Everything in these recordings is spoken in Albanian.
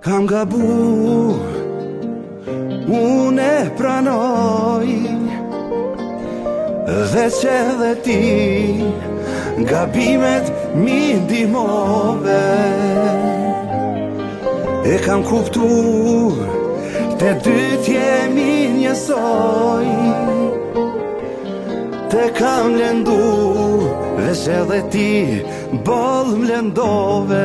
Kam gabu, unë e pranoj, dhe që edhe ti gabimet mi ndihmove. E kam kuptuar, te dyt jemi njësoj, te kam lëndu, dhe që edhe ti boll m'lëndove.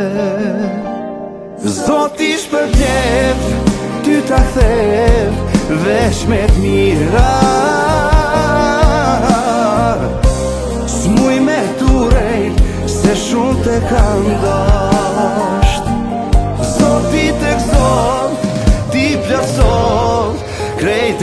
Zoti shpërblet, ty ta kthev, veç me t'mira. S'muj me t'urejt, se shumë te kam dasht. Zoti të gëzon, ti plëson, krejt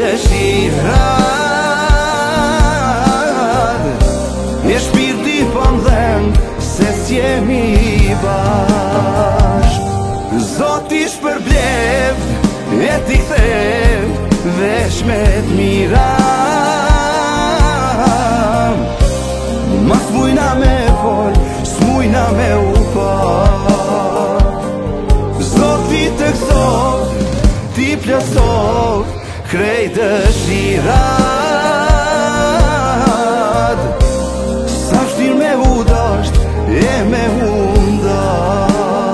dëshirat. E shpirti po m'dhen, se s'jemi basht. Zoti shpërblev, e ti kthev, veç me t'mira. Ma s'mujna me fol, s'mujna me u pa. Zoti të gëzon, ti plëson, krejt dëshirat. Sa vështir me u dasht, e me u nda.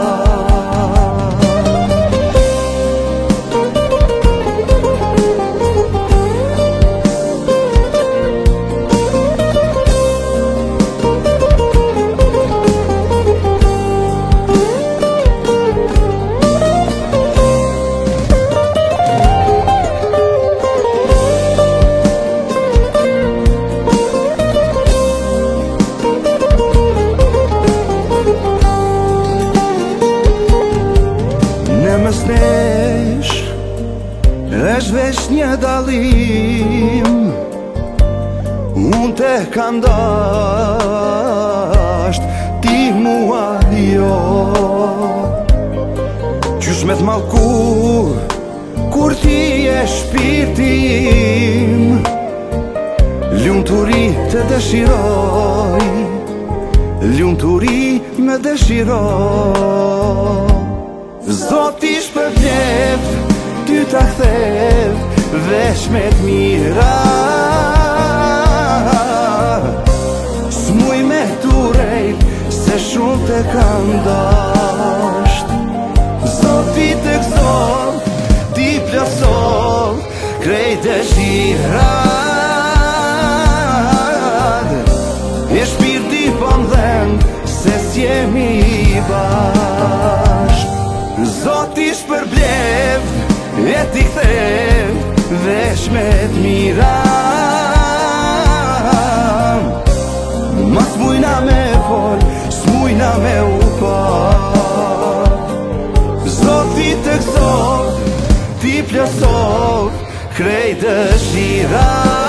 Mes nesh, është veç një dalim, unë te kam dasht, ti mua jo. Qysh me t'mallku, kur ti e shpirtim, lumturi të dëshiroj, lumturi me dëshiroj. Zoti shpërblet, ty ta kthev, veç me t'mira. S'muj me t'urejt, se shumë te kam dasht. Zoti të gëzon, ti plëson, krejt dëshirat. E shpirti po m'dhen, se s'jemi basht. Zoti shpërblev, e ti kthev, veç me t'mira. Ma s'mujna me fol, s'mujna me u pa. Zoti të gëzon, ti plëson, krejt dëshirat.